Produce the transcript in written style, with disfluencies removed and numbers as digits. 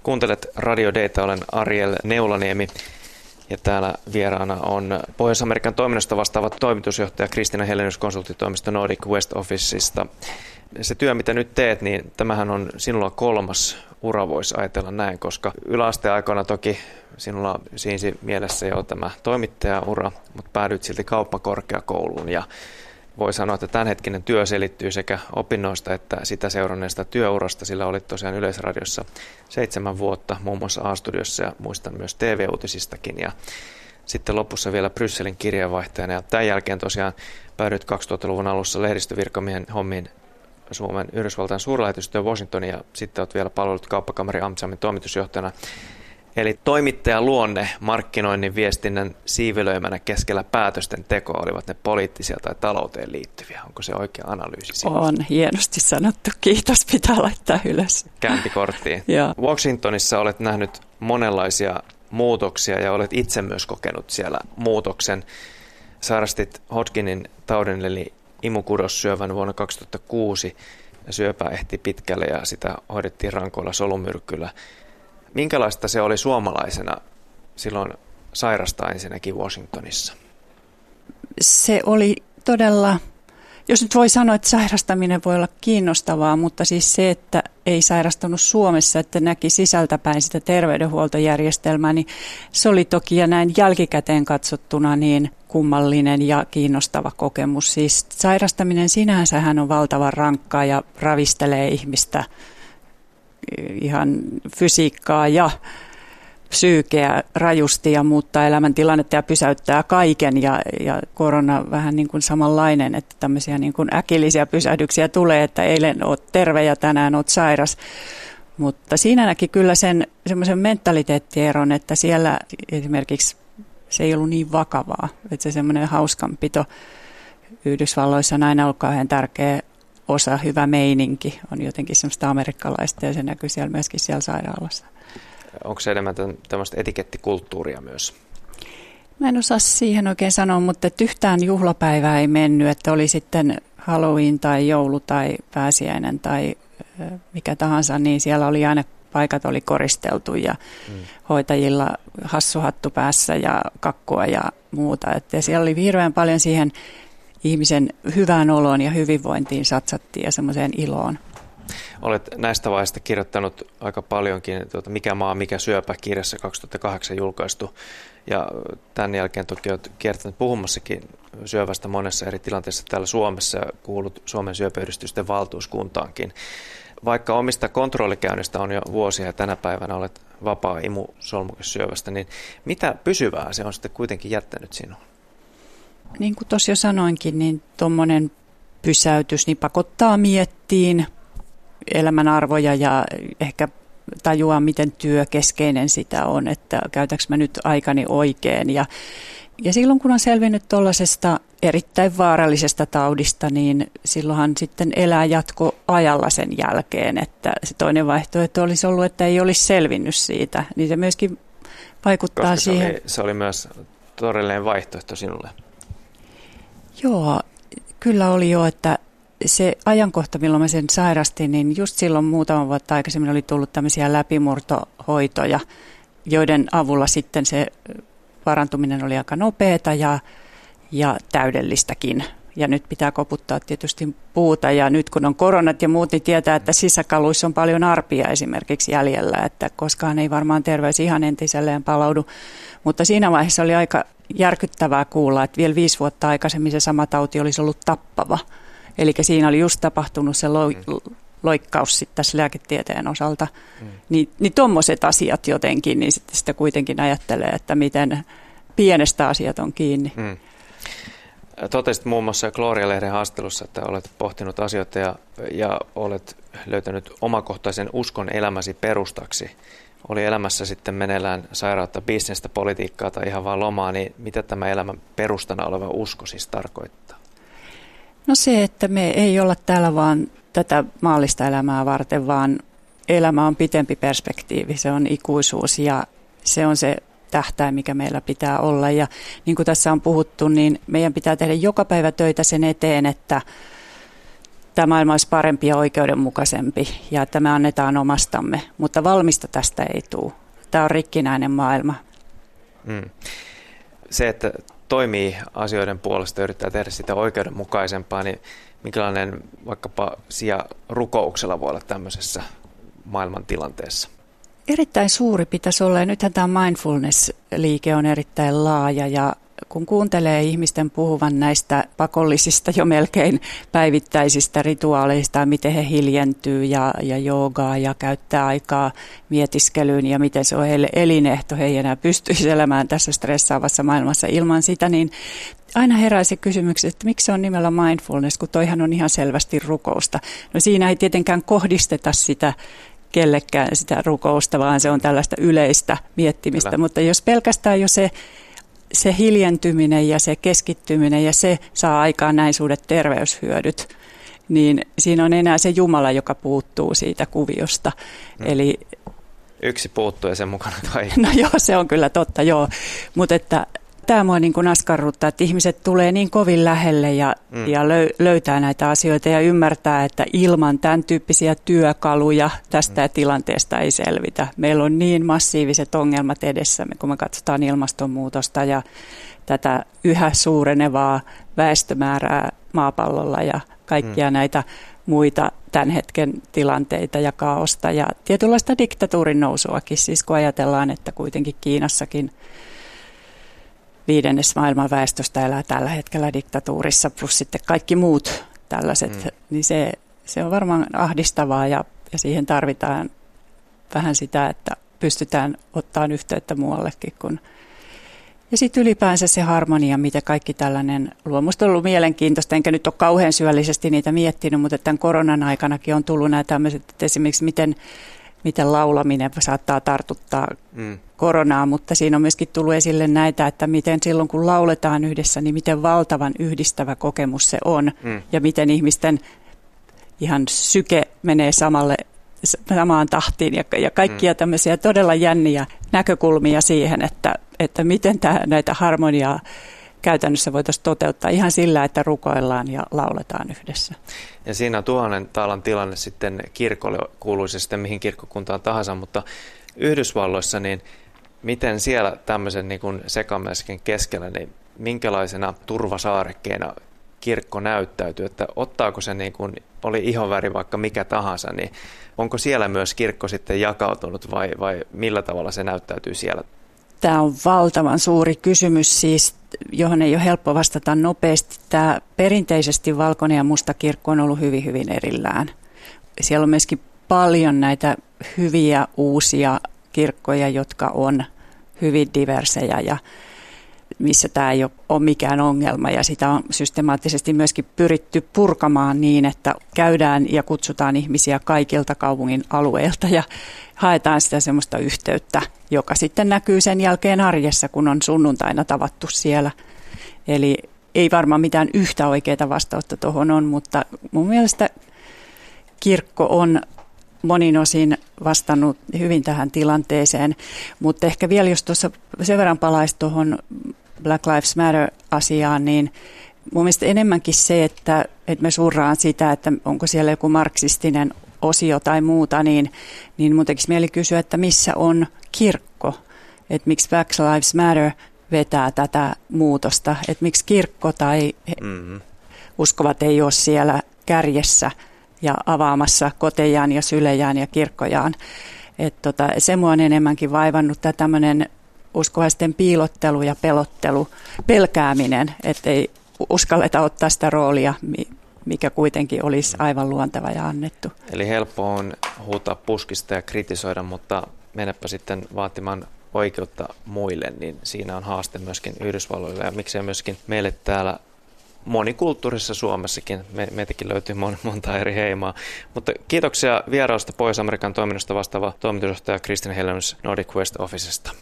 Kuuntelet Radio Data, olen Ariel Neulaniemi ja täällä vieraana on Pohjois-Amerikan toiminnasta vastaava toimitusjohtaja Kristiina Helenius konsulttitoimisto Nordic West Officesta. Se työ, mitä nyt teet, niin tämähän on sinulla 3. ura, voisi ajatella näin, koska yläasteaikoina toki sinulla siinsi mielessä jo tämä toimittajaura, mutta päädyit silti kauppakorkeakouluun ja voi sanoa, että tämänhetkinen työ selittyy sekä opinnoista että sitä seuranneesta työurasta, sillä olit tosiaan Yleisradiossa 7 vuotta, muun muassa A-studiossa ja muistan myös TV-uutisistakin ja sitten lopussa vielä Brysselin kirjeenvaihtajana ja tämän jälkeen tosiaan päädyit 2000-luvun alussa lehdistövirkamiehen hommiin Suomen Yhdysvaltain suurlähetystöön Washingtoniin ja sitten olet vielä palvellut kauppakamari Amtsamin toimitusjohtajana. Eli toimittajan luonne markkinoinnin viestinnän siivilöimänä keskellä päätösten tekoa, olivat ne poliittisia tai talouteen liittyviä. Onko se oikea analyysi? On hienosti sanottu. Kiitos, pitää laittaa ylös. Käänti korttiin. Washingtonissa olet nähnyt monenlaisia muutoksia ja olet itse myös kokenut siellä muutoksen. Sairastit Hodgkinin taudin eli imukudossyövän vuonna 2006 ja syöpä ehti pitkälle ja sitä hoidettiin rankoilla solumyrkyllä. Minkälaista se oli suomalaisena silloin sairastaa ensinnäkin Washingtonissa? Se oli todella, jos nyt voi sanoa, että sairastaminen voi olla kiinnostavaa, mutta siis se, että ei sairastunut Suomessa, että näki sisältäpäin sitä terveydenhuoltojärjestelmää, niin se oli toki ja näin jälkikäteen katsottuna niin kummallinen ja kiinnostava kokemus. Siis sairastaminen sinänsähän on valtavan rankkaa ja ravistelee ihmistä ihan fysiikkaa ja psyykeä rajusti ja muuttaa elämäntilannetta ja pysäyttää kaiken ja korona vähän niin kuin samanlainen, että tämmöisiä niin kuin äkillisiä pysähdyksiä tulee, että eilen oot terve ja tänään oot sairas. Mutta siinä näki kyllä sen semmoisen mentaliteettieron, että siellä esimerkiksi se ei ollut niin vakavaa, että se semmoinen hauskanpito Yhdysvalloissa on aina ollut kauhean tärkeä osa, hyvä meininki on jotenkin semmoista amerikkalaista ja se näkyy siellä myöskin siellä sairaalassa. Onko se enemmän tämmöistä etikettikulttuuria myös? Mä en osaa siihen oikein sanoa, mutta että yhtään juhlapäivää ei mennyt, että oli sitten Halloween tai joulu tai pääsiäinen tai mikä tahansa, niin siellä oli aina paikat oli koristeltu ja hoitajilla hassuhattu päässä ja kakkua ja muuta. Että siellä oli hirveän paljon siihen ihmisen hyvään oloon ja hyvinvointiin satsattiin ja semmoiseen iloon. Olet näistä vaiheista kirjoittanut aika paljonkin, Mikä maa, mikä syöpä -kirjassa 2008 julkaistu. Ja tämän jälkeen toki olet kiertänyt puhumassakin syövästä monessa eri tilanteessa täällä Suomessa ja kuullut Suomen syöpäyhdistysten valtuuskuntaankin. Vaikka omista kontrollikäynnistä on jo vuosia ja tänä päivänä olet vapaa imusolmukesyövästä, niin mitä pysyvää se on sitten kuitenkin jättänyt sinuun? Niin kuin tuossa jo sanoinkin, niin tuommoinen pysäytys niin pakottaa miettiin elämän arvoja ja ehkä tajuaa, miten työkeskeinen sitä on, että käytänkö mä nyt aikani oikein. Ja silloin kun on selvinnyt tuollaisesta erittäin vaarallisesta taudista, niin silloinhan sitten elää jatkoajalla sen jälkeen, että se toinen vaihtoehto olisi ollut, että ei olisi selvinnyt siitä, niin se myöskin vaikuttaa koska siihen. Se oli myös todellinen vaihtoehto sinulle. Joo, kyllä oli jo, että se ajankohta, milloin mä sen sairastin, niin just silloin muutama vuotta aikaisemmin oli tullut tämmöisiä läpimurtohoitoja, joiden avulla sitten se parantuminen oli aika nopeata ja täydellistäkin. Ja nyt pitää koputtaa tietysti puuta ja nyt kun on koronat ja muut, niin tietää, että sisäkaluissa on paljon arpia esimerkiksi jäljellä, että koskaan ei varmaan terveys ihan entiselleen palaudu. Mutta siinä vaiheessa oli aika järkyttävää kuulla, että vielä 5 vuotta aikaisemmin se sama tauti olisi ollut tappava. Eli siinä oli just tapahtunut se loikkaus sitten tässä lääketieteen osalta. Niin tuommoiset asiat jotenkin, niin sitten sitä kuitenkin ajattelee, että miten pienestä asiat on kiinni. Totesit muun muassa Gloria-lehden haastattelussa, että olet pohtinut asioita ja olet löytänyt omakohtaisen uskon elämäsi perustaksi. Oli elämässä sitten meneillään sairautta, bisnestä, politiikkaa tai ihan vaan lomaa, niin mitä tämä elämän perustana oleva usko siis tarkoittaa? No se, että me ei olla täällä vaan tätä maallista elämää varten, vaan elämä on pitempi perspektiivi, se on ikuisuus ja se on se tähtäin, mikä meillä pitää olla. Ja niin kuin tässä on puhuttu, niin meidän pitää tehdä joka päivä töitä sen eteen, että tämä maailma olisi parempi ja oikeudenmukaisempi ja että me annetaan omastamme, mutta valmista tästä ei tule. Tämä on rikkinäinen maailma. Se, että toimii asioiden puolesta ja yrittää tehdä sitä oikeudenmukaisempaa, niin minkälainen vaikkapa sija rukouksella voi olla tämmöisessä maailman tilanteessa? Erittäin suuri pitäisi olla, ja nythän tämä mindfulness-liike on erittäin laaja, ja kun kuuntelee ihmisten puhuvan näistä pakollisista jo melkein päivittäisistä rituaaleista, miten he hiljentyy ja joogaa ja käyttää aikaa mietiskelyyn ja miten se on heille elinehto, he ei enää pystyisi elämään tässä stressaavassa maailmassa ilman sitä, niin aina herää se kysymys, että miksi se on nimellä mindfulness, kun toihan on ihan selvästi rukousta. No siinä ei tietenkään kohdisteta sitä kellekään sitä rukousta, vaan se on tällaista yleistä miettimistä, Kyllä. Mutta jos pelkästään jo se hiljentyminen ja se keskittyminen ja se saa aikaan näin suuret terveyshyödyt, niin siinä on enää se Jumala, joka puuttuu siitä kuviosta. Eli yksi puuttuu ja sen mukana kai. No joo, se on kyllä totta, joo. Mutta että tämä mua niin kuin askarruttaa, että ihmiset tulee niin kovin lähelle ja löytää näitä asioita ja ymmärtää, että ilman tämän tyyppisiä työkaluja tästä tilanteesta ei selvitä. Meillä on niin massiiviset ongelmat edessämme, kun me katsotaan ilmastonmuutosta ja tätä yhä suurenevaa väestömäärää maapallolla ja kaikkia näitä muita tämän hetken tilanteita ja kaaosta ja tietynlaista diktatuurin nousuakin, siis kun ajatellaan, että kuitenkin Kiinassakin 5% maailman väestöstä elää tällä hetkellä diktatuurissa, plus sitten kaikki muut tällaiset, niin se on varmaan ahdistavaa ja siihen tarvitaan vähän sitä, että pystytään ottamaan yhteyttä muuallekin. Ja sitten ylipäänsä se harmonia, mitä kaikki tällainen luo. Musta on ollut mielenkiintoista, enkä nyt ole kauhean syvällisesti niitä miettinyt, mutta tämän koronan aikanakin on tullut nämä tämmöiset, että esimerkiksi miten laulaminen saattaa tartuttaa koronaa, mutta siinä on myöskin tullut esille näitä, että miten silloin kun lauletaan yhdessä, niin miten valtavan yhdistävä kokemus se on ja miten ihmisten ihan syke menee samaan tahtiin ja kaikkia tämmöisiä todella jänniä näkökulmia siihen, että miten näitä harmoniaa käytännössä voitaisiin toteuttaa ihan sillä, että rukoillaan ja lauletaan yhdessä. Ja siinä on 1000 taalan tilanne sitten kirkolle, kuuluisi sitten mihin kirkkokuntaan tahansa, mutta Yhdysvalloissa, niin miten siellä tämmöisen niin kuin sekamelsken keskellä, niin minkälaisena turvasaarekkeena kirkko näyttäytyy, että ottaako se niin kuin, oli ihonväri vaikka mikä tahansa, niin onko siellä myös kirkko sitten jakautunut vai millä tavalla se näyttäytyy siellä? Tämä on valtavan suuri kysymys, siis, johon ei ole helppo vastata nopeasti. Tämä perinteisesti valkoinen ja musta kirkko on ollut hyvin, hyvin erillään. Siellä on myöskin paljon näitä hyviä uusia kirkkoja, jotka on hyvin diversejä ja missä tämä ei ole mikään ongelma. Ja sitä on systemaattisesti myöskin pyritty purkamaan niin, että käydään ja kutsutaan ihmisiä kaikilta kaupungin alueilta ja haetaan sitä semmoista yhteyttä, joka sitten näkyy sen jälkeen arjessa, kun on sunnuntaina tavattu siellä. Eli ei varmaan mitään yhtä oikeaa vastausta tuohon on, mutta mun mielestä kirkko on monin osin vastannut hyvin tähän tilanteeseen. Mutta ehkä vielä, jos tuossa sen verran palaisi tuohon Black Lives Matter-asiaan, niin mun mielestä enemmänkin se, että me surraan sitä, että onko siellä joku marksistinen osio tai muuta, niin mun tekisi mieli kysyä, että missä on kirkko, että miksi Black Lives Matter vetää tätä muutosta, että miksi kirkko tai uskovat ei ole siellä kärjessä ja avaamassa kotejaan ja sylejään ja kirkkojaan. Se mua on enemmänkin vaivannut tämä tämmöinen uskovaisten piilottelu ja pelottelu, pelkääminen, ettei uskalleta ottaa sitä roolia, mikä kuitenkin olisi aivan luonteva ja annettu. Eli helppo on huutaa puskista ja kritisoida, mutta menepä sitten vaatimaan oikeutta muille, niin siinä on haaste myöskin Yhdysvalloille ja miksei myöskin meille täällä monikulttuurisessa Suomessakin. Meitäkin löytyy monta eri heimaa. Mutta kiitoksia vierausta Pohjois-Amerikan toiminnosta vastaava toimitusjohtaja Kristina Helenius Nordic West Officesta.